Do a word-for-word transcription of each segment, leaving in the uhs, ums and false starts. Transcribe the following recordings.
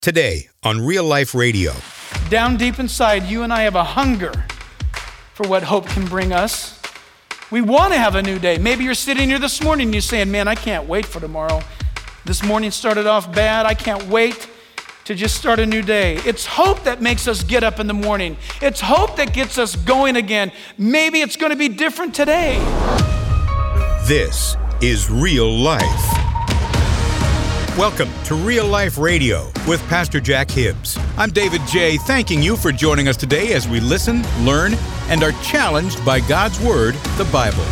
Today on Real Life Radio. Down deep inside, you and I have a hunger for what hope can bring us. We want to have a new day. Maybe you're sitting here this morning and you're saying, man, I can't wait for tomorrow. This morning started off bad. I can't wait to just start a new day. It's hope that makes us get up in the morning. It's hope that gets us going again. Maybe it's going to be different today. This is Real Life. Welcome to Real Life Radio with Pastor Jack Hibbs. I'm David J., thanking you for joining us today as we listen, learn, and are challenged by God's Word, the Bible.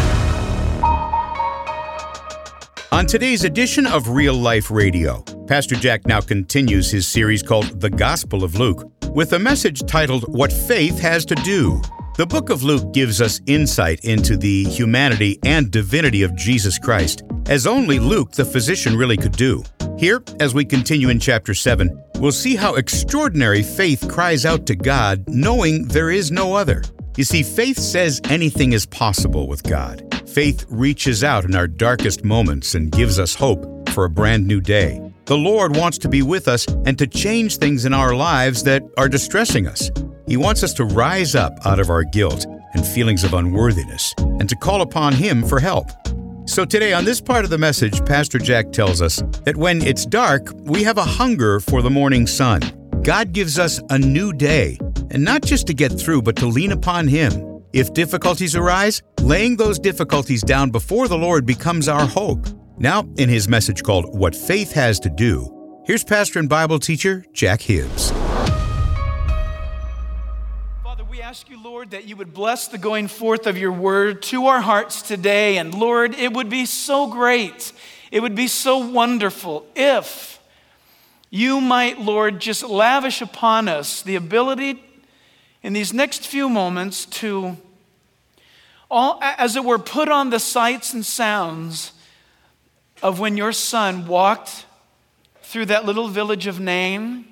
On today's edition of Real Life Radio, Pastor Jack now continues his series called The Gospel of Luke with a message titled What Faith Has to Do. The book of Luke gives us insight into the humanity and divinity of Jesus Christ, as only Luke, the physician, really could do. Here, as we continue in chapter seven, we'll see how extraordinary faith cries out to God, knowing there is no other. You see, faith says anything is possible with God. Faith reaches out in our darkest moments and gives us hope for a brand new day. The Lord wants to be with us and to change things in our lives that are distressing us. He wants us to rise up out of our guilt and feelings of unworthiness and to call upon Him for help. So today on this part of the message, Pastor Jack tells us that when it's dark, we have a hunger for the morning sun. God gives us a new day, and not just to get through, but to lean upon Him. If difficulties arise, laying those difficulties down before the Lord becomes our hope. Now, in his message called What Faith Has to Do, here's pastor and Bible teacher Jack Hibbs. Father, we ask you, Lord, that you would bless the going forth of your word to our hearts today. And Lord, it would be so great, it would be so wonderful if you might, Lord, just lavish upon us the ability in these next few moments to, all, as it were, put on the sights and sounds of when your son walked through that little village of Nain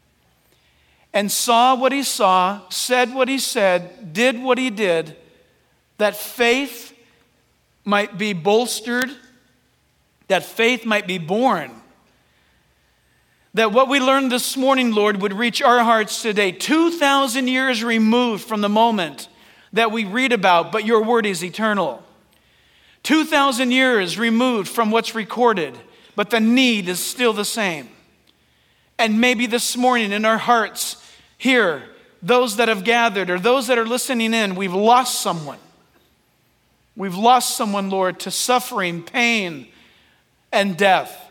and saw what he saw, said what he said, did what he did, that faith might be bolstered, that faith might be born. That what we learned this morning, Lord, would reach our hearts today, two thousand years removed from the moment that we read about, but your word is eternal. two thousand years removed from what's recorded, but the need is still the same. And maybe this morning in our hearts here, those that have gathered or those that are listening in, we've lost someone. We've lost someone, Lord, to suffering, pain, and death.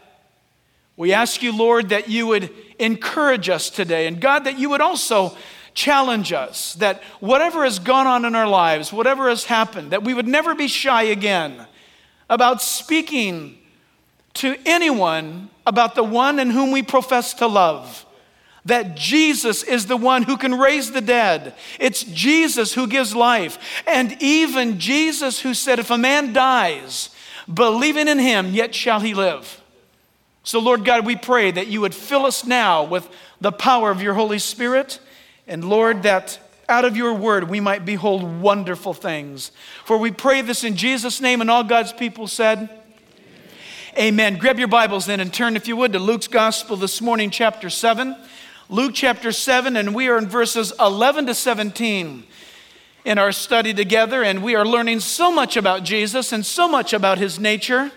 We ask you, Lord, that you would encourage us today. And God, that you would also challenge us, that whatever has gone on in our lives, whatever has happened, that we would never be shy again about speaking to anyone about the one in whom we profess to love. That Jesus is the one who can raise the dead. It's Jesus who gives life. And even Jesus who said, if a man dies, believing in him, yet shall he live. So Lord God, we pray that you would fill us now with the power of your Holy Spirit. And Lord, that out of your word we might behold wonderful things. For we pray this in Jesus' name, and all God's people said, Amen. Amen. Grab your Bibles then and turn, if you would, to Luke's Gospel this morning, chapter seven. Luke chapter seven, and we are in verses eleven to seventeen in our study together. And we are learning so much about Jesus and so much about his nature.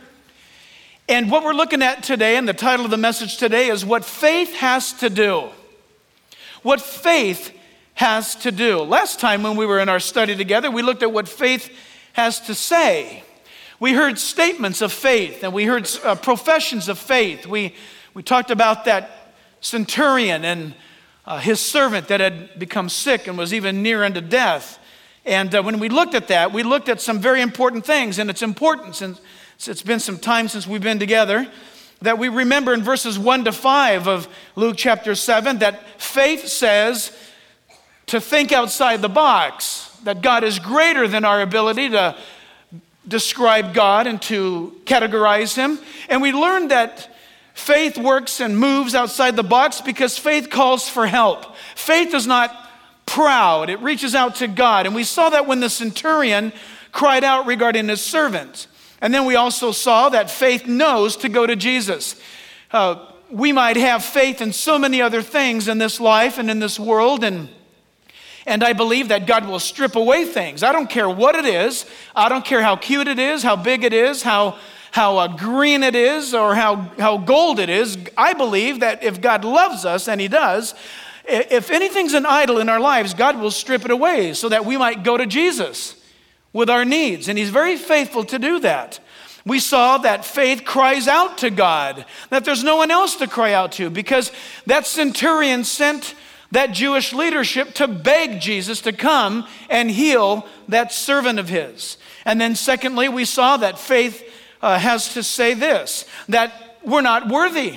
And what we're looking at today, and the title of the message today, is What Faith Has to Do. What faith has to do. Last time when we were in our study together, we looked at what faith has to say. We heard statements of faith, and we heard uh, professions of faith. We, we talked about that centurion and uh, his servant that had become sick and was even near unto death. And uh, when we looked at that, we looked at some very important things, and it's important since it's been some time since we've been together, that we remember in verses one to five of Luke chapter seven that faith says to think outside the box, that God is greater than our ability to describe God and to categorize him. And we learned that faith works and moves outside the box because faith calls for help. Faith is not proud, it reaches out to God. And we saw that when the centurion cried out regarding his servant. And then we also saw that faith knows to go to Jesus. Uh, we might have faith in so many other things in this life and in this world, and And I believe that God will strip away things. I don't care what it is. I don't care how cute it is, how big it is, how, how uh, green it is, or how, how gold it is. I believe that if God loves us, and he does, if anything's an idol in our lives, God will strip it away so that we might go to Jesus with our needs. And he's very faithful to do that. We saw that faith cries out to God, that there's no one else to cry out to, because that centurion sent that Jewish leadership to beg Jesus to come and heal that servant of his. And then secondly, we saw that faith uh, has to say this, that we're not worthy.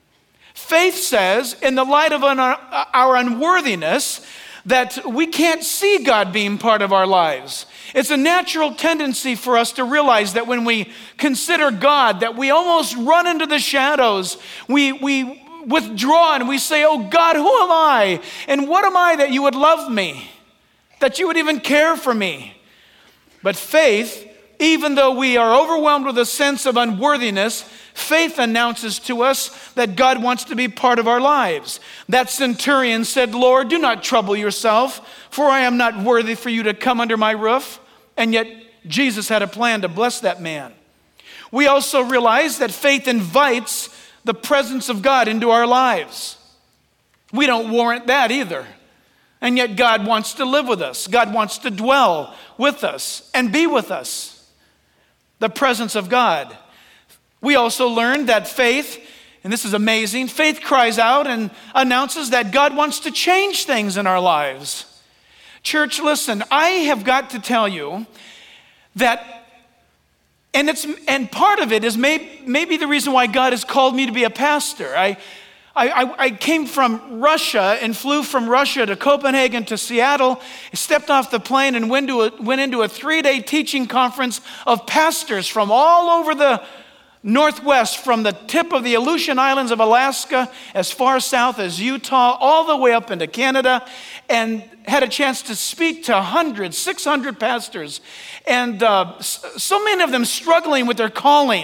Faith says, in the light of an, uh, our unworthiness, that we can't see God being part of our lives. It's a natural tendency for us to realize that when we consider God, that we almost run into the shadows. We, we withdraw and we say, oh God, who am I? And what am I that you would love me? That you would even care for me? But faith, even though we are overwhelmed with a sense of unworthiness, faith announces to us that God wants to be part of our lives. That centurion said, Lord, do not trouble yourself, for I am not worthy for you to come under my roof. And yet Jesus had a plan to bless that man. We also realize that faith invites the presence of God into our lives. We don't warrant that either. And yet God wants to live with us. God wants to dwell with us and be with us. The presence of God. We also learned that faith, and this is amazing, faith cries out and announces that God wants to change things in our lives. Church, listen, I have got to tell you that And it's and part of it is may, maybe the reason why God has called me to be a pastor. I, I, I came from Russia and flew from Russia to Copenhagen to Seattle, stepped off the plane and went, to a, went into a three-day teaching conference of pastors from all over the Northwest, from the tip of the Aleutian Islands of Alaska, as far south as Utah, all the way up into Canada, and had a chance to speak to hundreds, six hundred pastors, and uh, so many of them struggling with their calling.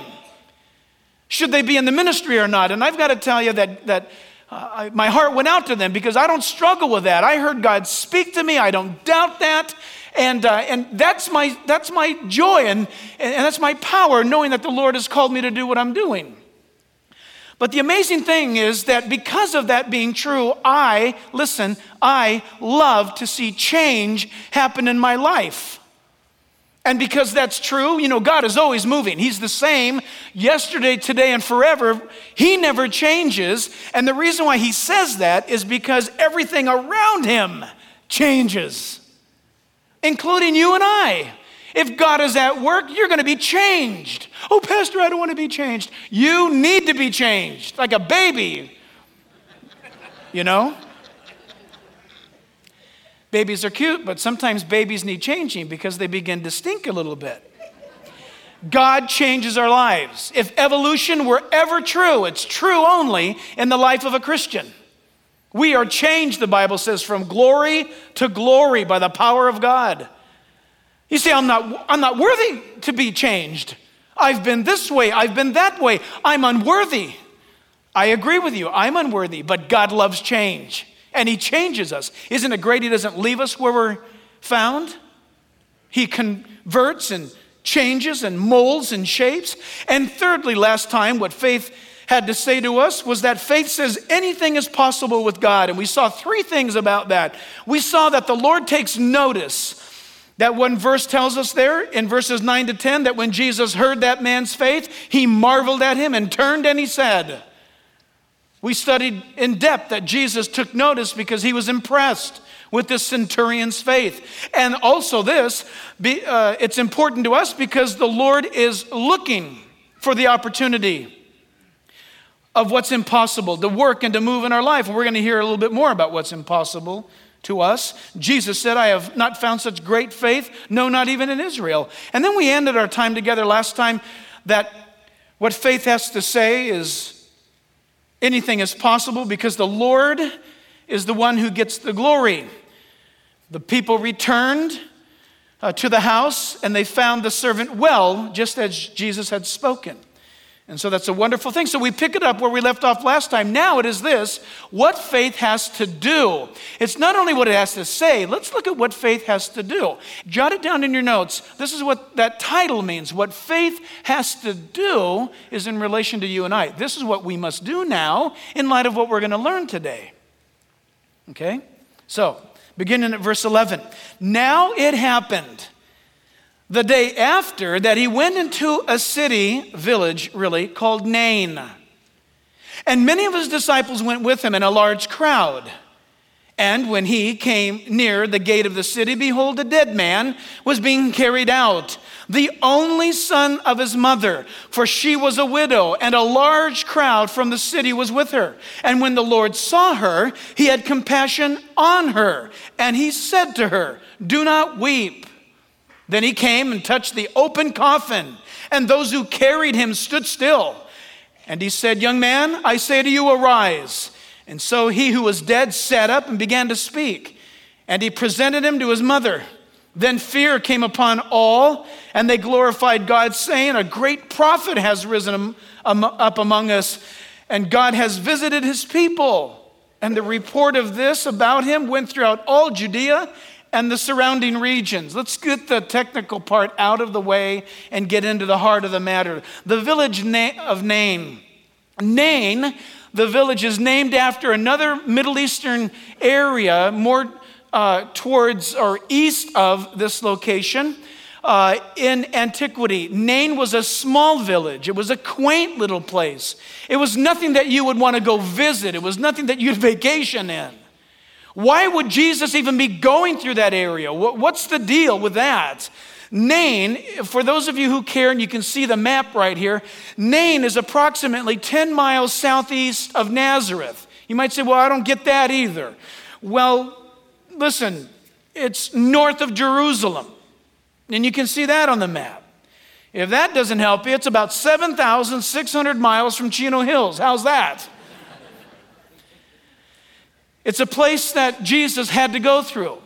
Should they be in the ministry or not? And I've got to tell you that, that uh, I, my heart went out to them because I don't struggle with that. I heard God speak to me. I don't doubt that. And uh, and that's my that's my joy and, and that's my power, knowing that the Lord has called me to do what I'm doing. But the amazing thing is that because of that being true, I, listen, I love to see change happen in my life. And because that's true, you know, God is always moving. He's the same yesterday, today, and forever. He never changes. And the reason why he says that is because everything around him changes, including you and I. If God is at work, you're going to be changed. Oh, Pastor, I don't want to be changed. You need to be changed, like a baby. You know? Babies are cute, but sometimes babies need changing because they begin to stink a little bit. God changes our lives. If evolution were ever true, it's true only in the life of a Christian. We are changed, the Bible says, from glory to glory by the power of God. You say, I'm not, I'm not worthy to be changed. I've been this way, I've been that way. I'm unworthy. I agree with you, I'm unworthy, but God loves change. And he changes us. Isn't it great he doesn't leave us where we're found? He converts and changes and molds and shapes. And thirdly, last time, what faith had to say to us was that faith says anything is possible with God. And we saw three things about that. We saw that the Lord takes notice. That one verse tells us there in verses nine to ten that when Jesus heard that man's faith, he marveled at him and turned and he said. We studied in depth that Jesus took notice because he was impressed with this centurion's faith. And also this, be, uh, it's important to us because the Lord is looking for the opportunity of what's impossible to work and to move in our life. And we're going to hear a little bit more about what's impossible to us. Jesus said, I have not found such great faith, no, not even in Israel. And then we ended our time together last time that what faith has to say is anything is possible because the Lord is the one who gets the glory. The people returned uh, to the house and they found the servant well, just as Jesus had spoken. And so that's a wonderful thing. So we pick it up where we left off last time. Now it is this, what faith has to do. It's not only what it has to say. Let's look at what faith has to do. Jot it down in your notes. This is what that title means. What faith has to do is in relation to you and I. This is what we must do now in light of what we're going to learn today. Okay? So, beginning at verse eleven. Now it happened the day after that he went into a city, village really, called Nain. And many of his disciples went with him, and a large crowd. And when he came near the gate of the city, behold, a dead man was being carried out, the only son of his mother, for she was a widow, and a large crowd from the city was with her. And when the Lord saw her, he had compassion on her, and he said to her, do not weep. Then he came and touched the open coffin, and those who carried him stood still. And he said, young man, I say to you, arise. And so he who was dead sat up and began to speak. And he presented him to his mother. Then fear came upon all, and they glorified God, saying, a great prophet has risen up among us, and God has visited his people. And the report of this about him went throughout all Judea and the surrounding regions. Let's get the technical part out of the way and get into the heart of the matter. The village of Nain. Nain, the village, is named after another Middle Eastern area more uh, towards or east of this location. Uh, in antiquity, Nain was a small village. It was a quaint little place. It was nothing that you would want to go visit. It was nothing that you'd vacation in. Why would Jesus even be going through that area? What's the deal with that? Nain, for those of you who care, and you can see the map right here, Nain is approximately ten miles southeast of Nazareth. You might say, well, I don't get that either. Well, listen, it's north of Jerusalem, and you can see that on the map. If that doesn't help you, it's about seven thousand six hundred miles from Chino Hills. How's that? It's a place that Jesus had to go through.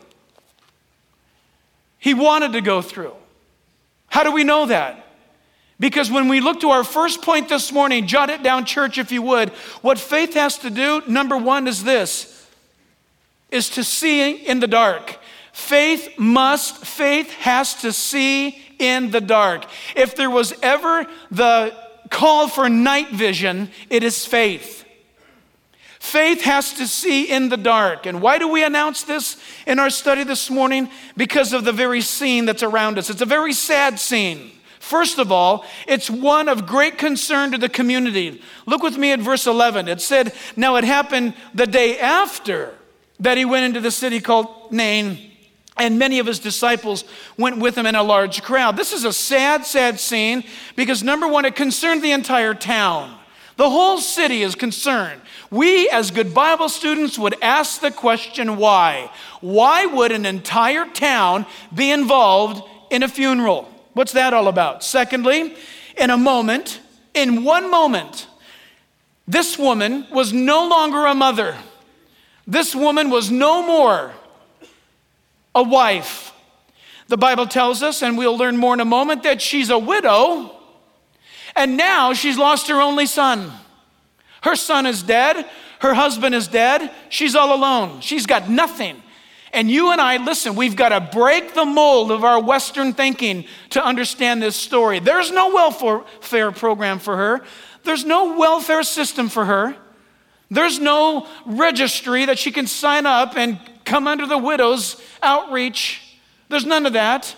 He wanted to go through. How do we know that? Because when we look to our first point this morning, jot it down, church, if you would. What faith has to do, number one, is this, is to see in the dark. Faith must, faith has to see in the dark. If there was ever the call for night vision, it is faith. Faith has to see in the dark. And why do we announce this in our study this morning? Because of the very scene that's around us. It's a very sad scene. First of all, it's one of great concern to the community. Look with me at verse eleven. It said, now it happened the day after that he went into the city called Nain, and many of his disciples went with him in a large crowd. This is a sad, sad scene because, number one, it concerned the entire town. The whole city is concerned. We, as good Bible students, would ask the question, why? Why would an entire town be involved in a funeral? What's that all about? Secondly, in a moment, in one moment, this woman was no longer a mother. This woman was no more a wife. The Bible tells us, and we'll learn more in a moment, that she's a widow, and now she's lost her only son. Her son is dead. Her husband is dead. She's all alone. She's got nothing. And you and I, listen, we've got to break the mold of our Western thinking to understand this story. There's no welfare program for her. There's no welfare system for her. There's no registry that she can sign up and come under the widow's outreach. There's none of that.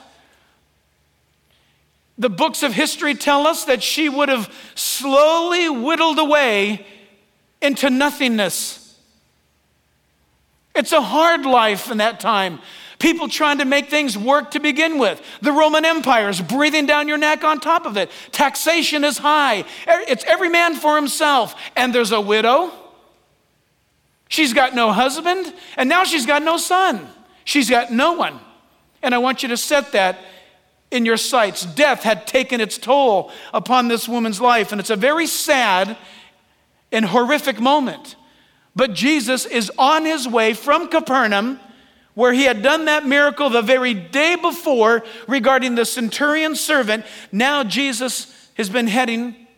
The books of history tell us that she would have slowly whittled away into nothingness. It's a hard life in that time. People trying to make things work to begin with. The Roman Empire is breathing down your neck on top of it. Taxation is high. It's every man for himself. And there's a widow. She's got no husband, and now she's got no son. She's got no one. And I want you to set that in your sights. Death had taken its toll upon this woman's life, and it's a very sad and horrific moment. But Jesus is on his way from Capernaum, where he had done that miracle the very day before regarding the centurion servant. Now Jesus has been heading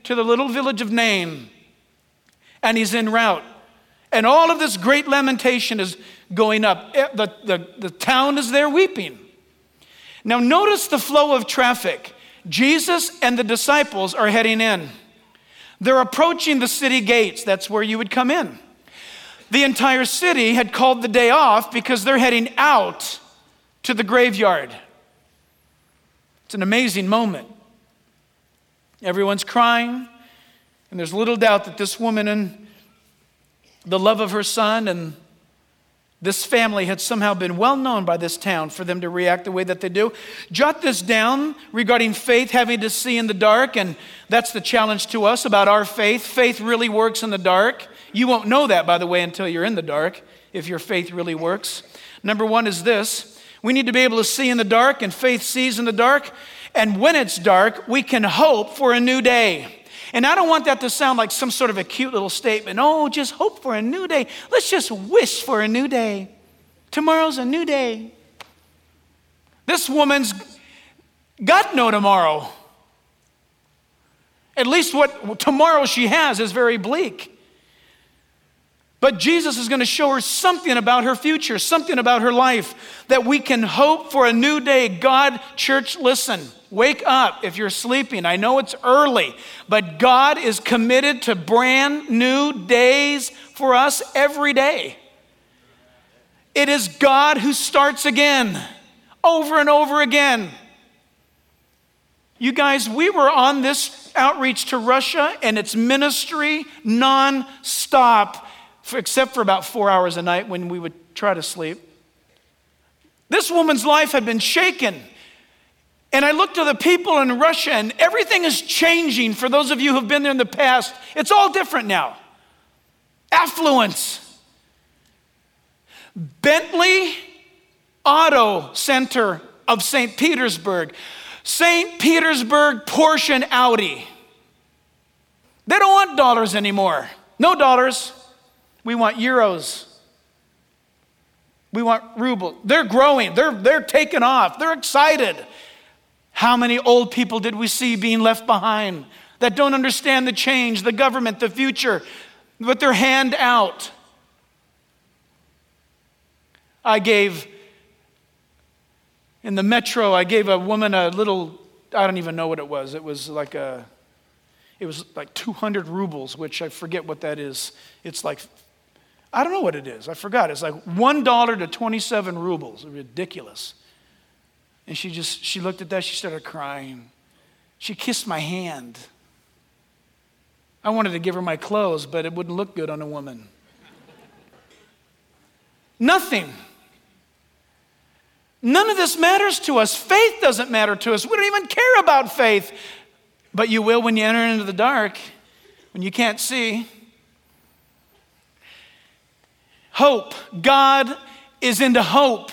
to the little village of Nain, and he's en route. And all of this great lamentation is going up. The, the, the town is there weeping. Now notice the flow of traffic. Jesus and the disciples are heading in. They're approaching the city gates. That's where you would come in. The entire city had called the day off because they're heading out to the graveyard. It's an amazing moment. Everyone's crying, and there's little doubt that this woman and the love of her son and this family had somehow been well known by this town for them to react the way that they do. Jot this down regarding faith having to see in the dark, and that's the challenge to us about our faith. Faith really works in the dark. You won't know that, by the way, until you're in the dark, if your faith really works. Number one is this. We need to be able to see in the dark, and faith sees in the dark. And when it's dark, we can hope for a new day. And I don't want that to sound like some sort of a cute little statement. Oh, just hope for a new day. Let's just wish for a new day. Tomorrow's a new day. This woman's got no tomorrow. At least what tomorrow she has is very bleak. But Jesus is going to show her something about her future, something about her life, that we can hope for a new day. God, church, listen. Wake up if you're sleeping. I know it's early, but God is committed to brand new days for us every day. It is God who starts again, over and over again. You guys, we were on this outreach to Russia, and it's ministry non-stop, for, except for about four hours a night when we would try to sleep. This woman's life had been shaken. And I looked to the people in Russia, and everything is changing. For those of you who have been there in the past, it's all different now. Affluence. Bentley Auto Center of Saint Petersburg. Saint Petersburg Porsche and Audi. They don't want dollars anymore. No dollars. We want euros. We want ruble. They're growing. They're, they're taking off. They're excited. How many old people did we see being left behind that don't understand the change, the government, the future, with their hand out? I gave, in the metro, I gave a woman a little, I don't even know what it was. It was like a, it was like two hundred rubles, which I forget what that is. It's like, I don't know what it is. I forgot. It's like one dollar to twenty-seven rubles. Ridiculous. And she just, she looked at that, she started crying. She kissed my hand. I wanted to give her my clothes, but it wouldn't look good on a woman. Nothing. None of this matters to us. Faith doesn't matter to us. We don't even care about faith. But you will when you enter into the dark, when you can't see. Hope. God is into hope.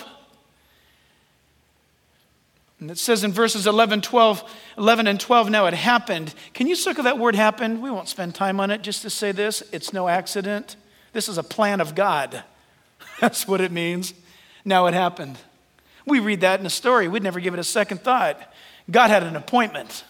And it says in verses eleven, twelve, eleven and twelve, now it happened. Can you circle that word happened? We won't spend time on it just to say this. It's no accident. This is a plan of God. That's what it means. Now it happened. We read that in a story. We'd never give it a second thought. God had an appointment.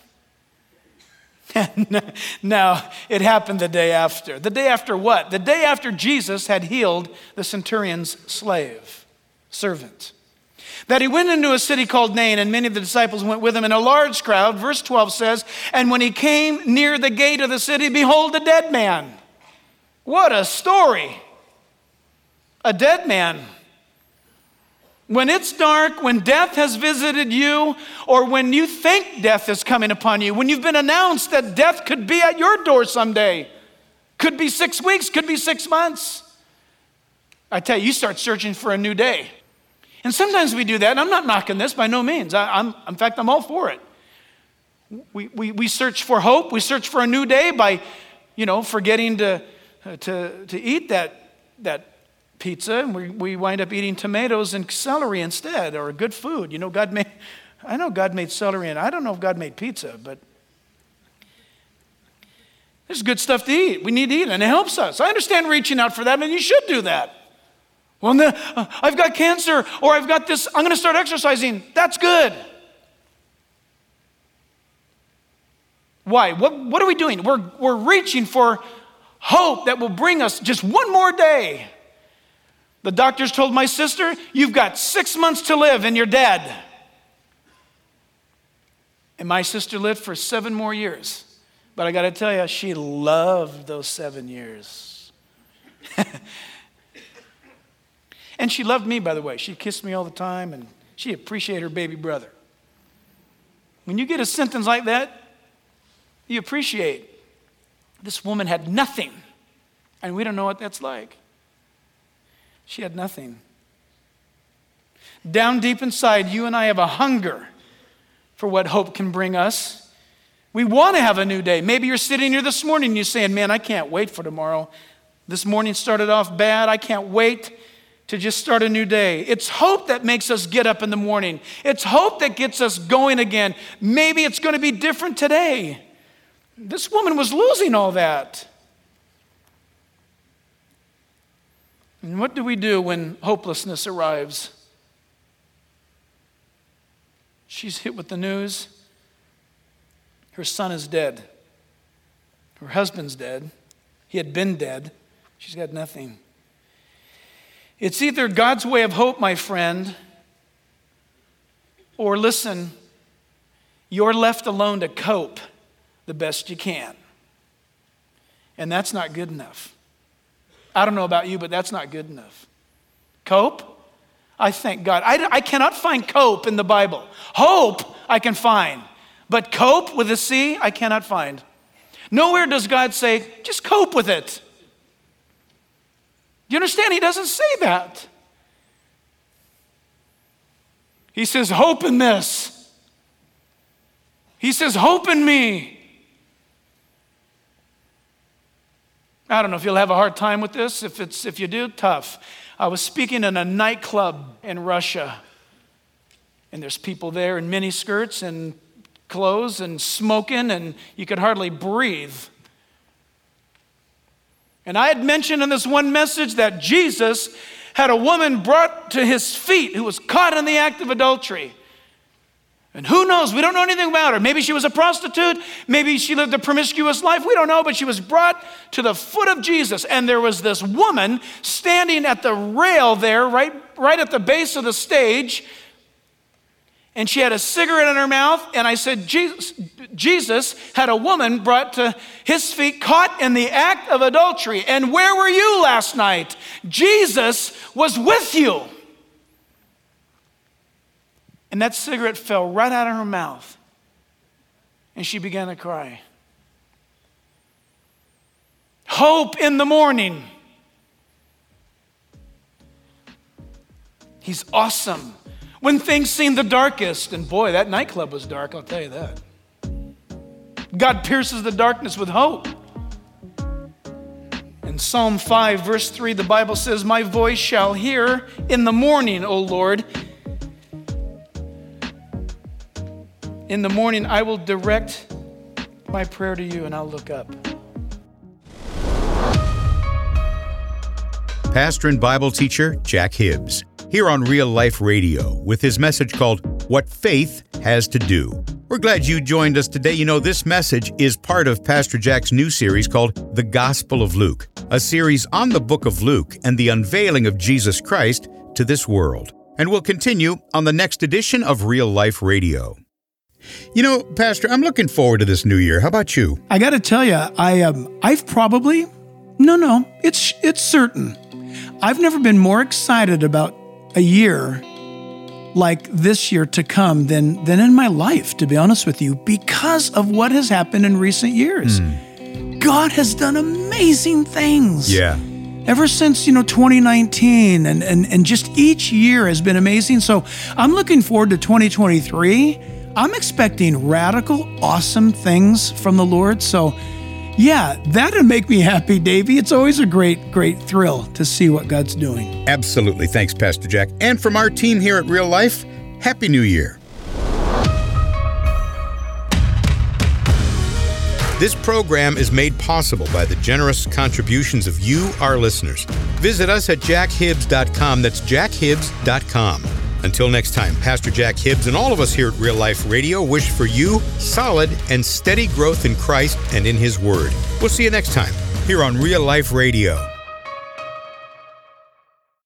Now, it happened the day after. The day after what? The day after Jesus had healed the centurion's slave, servant. That he went into a city called Nain, and many of the disciples went with him, and a large crowd. Verse twelve says, and when he came near the gate of the city, behold, a dead man. What a story. A dead man. When it's dark, when death has visited you, or when you think death is coming upon you, when you've been announced that death could be at your door someday, could be six weeks, could be six months, I tell you, you start searching for a new day. And sometimes we do that, and I'm not knocking this by no means. I, I'm, in fact, I'm all for it. We, we, we search for hope. We search for a new day by, you know, forgetting to, to, to eat that, that pizza, and we, we wind up eating tomatoes and celery instead, or good food. You know, God made, I know God made celery, and I don't know if God made pizza, but there's good stuff to eat. We need to eat, and it helps us. I understand reaching out for that, and you should do that. Well, no, uh, I've got cancer, or I've got this, I'm going to start exercising. That's good. Why? What, what are we doing? We're, we're reaching for hope that will bring us just one more day. The doctors told my sister, you've got six months to live and you're dead. And my sister lived for seven more years. But I got to tell you, she loved those seven years. And she loved me, by the way. She kissed me all the time, and she appreciated her baby brother. When you get a sentence like that, you appreciate. This woman had nothing, and we don't know what that's like. She had nothing. Down deep inside, you and I have a hunger for what hope can bring us. We want to have a new day. Maybe you're sitting here this morning and you're saying, man, I can't wait for tomorrow. This morning started off bad. I can't wait to just start a new day. It's hope that makes us get up in the morning. It's hope that gets us going again. Maybe it's going to be different today. This woman was losing all that. And what do we do when hopelessness arrives? She's hit with the news. Her son is dead. Her husband's dead. He had been dead. She's got nothing. It's either God's way of hope, my friend, or listen, you're left alone to cope the best you can. And that's not good enough. I don't know about you, but that's not good enough. Cope? I thank God. I, I cannot find cope in the Bible. Hope I can find. But cope with a C, I cannot find. Nowhere does God say, just cope with it. Do you understand? He doesn't say that. He says, hope in this. He says, hope in me. I don't know if you'll have a hard time with this. If it's if you do, tough. I was speaking in a nightclub in Russia, and there's people there in miniskirts and clothes and smoking, and you could hardly breathe. And I had mentioned in this one message that Jesus had a woman brought to his feet who was caught in the act of adultery. And who knows? We don't know anything about her. Maybe she was a prostitute. Maybe she lived a promiscuous life. We don't know, but she was brought to the foot of Jesus. And there was this woman standing at the rail there, right, right at the base of the stage. And she had a cigarette in her mouth. And I said, Jesus, Jesus had a woman brought to his feet caught in the act of adultery. And where were you last night? Jesus was with you. And that cigarette fell right out of her mouth. And she began to cry. Hope in the morning. He's awesome. When things seem the darkest, and boy, that nightclub was dark, I'll tell you that. God pierces the darkness with hope. In Psalm five, verse three, the Bible says, my voice shall hear in the morning, O Lord. In the morning, I will direct my prayer to you, and I'll look up. Pastor and Bible teacher Jack Hibbs, here on Real Life Radio with his message called What Faith Has to Do. We're glad you joined us today. You know, this message is part of Pastor Jack's new series called The Gospel of Luke, a series on the book of Luke and the unveiling of Jesus Christ to this world. And we'll continue on the next edition of Real Life Radio. You know, Pastor, I'm looking forward to this new year. How about you? I got to tell you, I um, I've probably, no, no, it's it's certain. I've never been more excited about a year like this year to come than than in my life, to be honest with you, because of what has happened in recent years. Mm. God has done amazing things. Yeah. Ever since, you know, twenty nineteen, and, and, and just each year has been amazing. So I'm looking forward to twenty twenty-three. I'm expecting radical, awesome things from the Lord. So, yeah, that'd make me happy, Davey. It's always a great, great thrill to see what God's doing. Absolutely. Thanks, Pastor Jack. And from our team here at Real Life, Happy New Year. This program is made possible by the generous contributions of you, our listeners. Visit us at jack hibbs dot com. That's jack hibbs dot com. Until next time, Pastor Jack Hibbs and all of us here at Real Life Radio wish for you solid and steady growth in Christ and in His Word. We'll see you next time here on Real Life Radio.